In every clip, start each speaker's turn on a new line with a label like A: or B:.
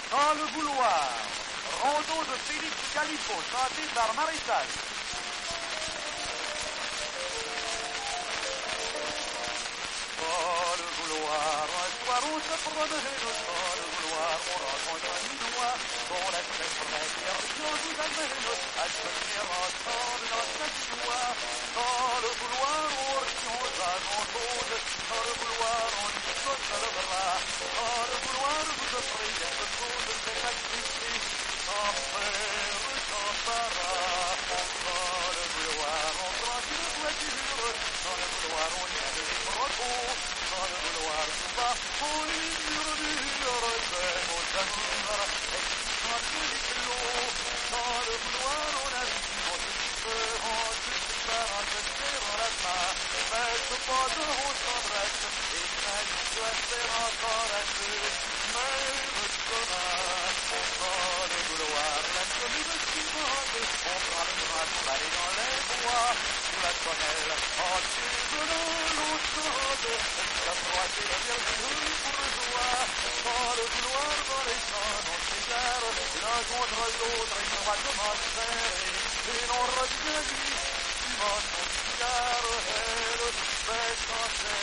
A: Dans le bouloir, rondeau de Félix Califo, chanté par Maréchal. Dans le bouloir, un soir on se promenait, dans le bouloir, on rencontre un Minois, dont la tête première, Dieu nous amène à devenir ensemble notre Chinois. Dans le bouloir, on rit, on jase, on cause, dans le bouloir, on lui saute le bras. Dans le bouloir, vous offrez quelque chose, c'est activité, sans peur, sans paras. Dans le bouloir, on prend une voiture, dans le bouloir, on y a des propos. Dans le bouloir, tout bas, on y murmure, c'est mon amour, et qui chante les clos. Dans le bouloir, on a vu, on se dit, on se sépare, on se serre la main, mais cependant, on s'embrasse, et ça nous doit faire encore un peu, même commun. Dans le bouloir, la commune suivante, on prend le bras pour aller dans les bois, sous la tonnelle, en désolant l'eau chaude, la froide et la virgule bourgeois. Dans le bouloir, dans les champs, on s'égare, l'un contre l'autre, et on va commencer, et l'on revient vite, suivant son cigare, elle fait chanter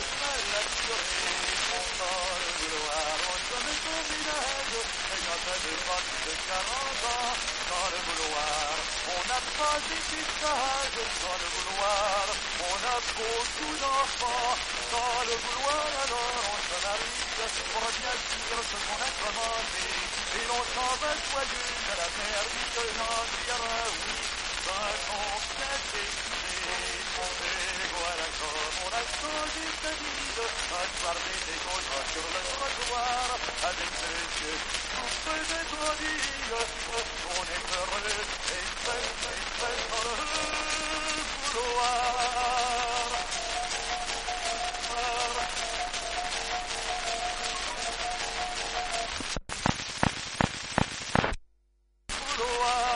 A: la durée. Dans le bouloir, on se met au village, ayant fait des pas de 40 ans. Dans le bouloir, on n'a pas été sage. Dans le bouloir, on a beaucoup d'enfants. Dans le bouloir, alors on se marie pour bien dire ce qu'on a commandé. Et l'on s'en va joyeux à la mairie de l'Empire, oui, d'un son bien décidé. Et voilà comme on a changé de vie, un soir d'été causant sur le trottoir, avec ses yeux tout des grenilles, on est heureux et fait dans le couloir. Couloir.